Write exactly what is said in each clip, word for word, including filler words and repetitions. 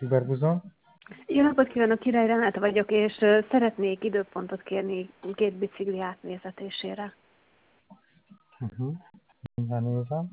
Überbuzon. Jó napot kívánok, Király Renáta vagyok, és ö, szeretnék időpontot kérni két bicikli átnézetésére. Uh-huh. Mindjárt nézem.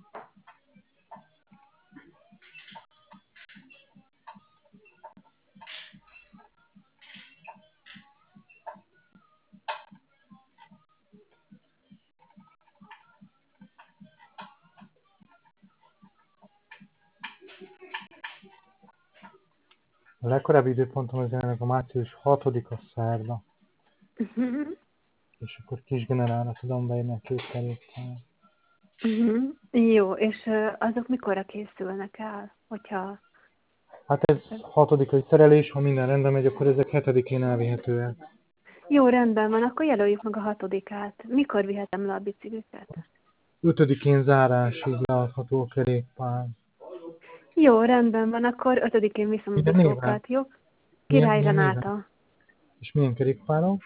A legkorábbi időpontom az jelenleg a március hatodika szerda. Uh-huh. És akkor kisgenerálra tudom beírni a két kerékpár. Uh-huh. Jó, és ö, azok mikorra készülnek el, hogyha... Hát ez hatodikai szerelés, ha minden rendben megy, akkor ezek hetedikén elvihetőek. Jó, rendben van, akkor jelöljük meg a hatodikát. Mikor vihetem le a bicikliket? ötödikén zárásig leadható a kerékpár. Jó, rendben van, akkor ötödikén viszem a Milyen néven? bicókat, jó? Milyen, Király milyen néven? Renáta. És milyen kerékpárok?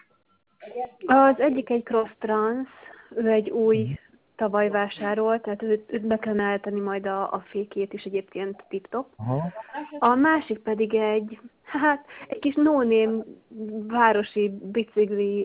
Az egyik egy Cross Trans, ő egy új tavaly vásárolt, tehát őt, őt be kellene állítani majd a, a fékét is egyébként tip-top. Aha. A másik pedig egy, hát egy kis no-name városi bicikli,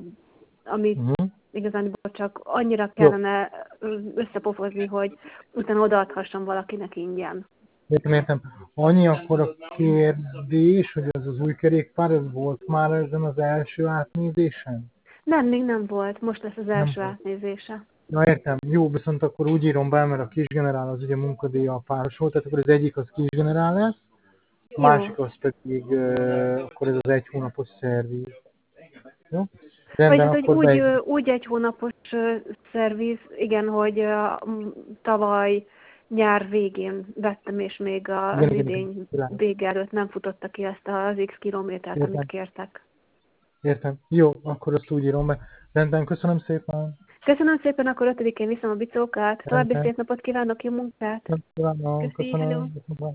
amit Uh-huh. igazán csak annyira Jó. kellene összepofozni, hogy utána odaadhassam valakinek ingyen. Értem, értem. Annyi akkor a kérdés, hogy az az új kerékpár, ez volt már ezen az első átnézésen? Nem, még nem volt, most lesz az Nem első volt. átnézése. Ja, értem. Jó, viszont akkor úgy írom be, mert a kisgenerál az ugye munkadíjjal párosul, tehát akkor az egyik az kisgenerál lesz, a Jó. másik az pedig, uh, akkor ez az egy hónapos szervíz. Jó? Vagy Rendben, hát, hogy akkor úgy, beig... ö, úgy egy hónapos ö, szerviz, igen, hogy ö, m, tavaly nyár végén vettem, és még a- Igen, az igen, idény igen. vége előtt nem futotta ki ezt az X kilométert, Értem. amit kértek. Értem. Jó, akkor azt úgy írom be. Rendben, köszönöm szépen. Köszönöm szépen, akkor ötödikén viszem a bicókat. További Rendben. szép napot kívánok, jó munkát! Köszönöm, Köszi, hello! köszönöm.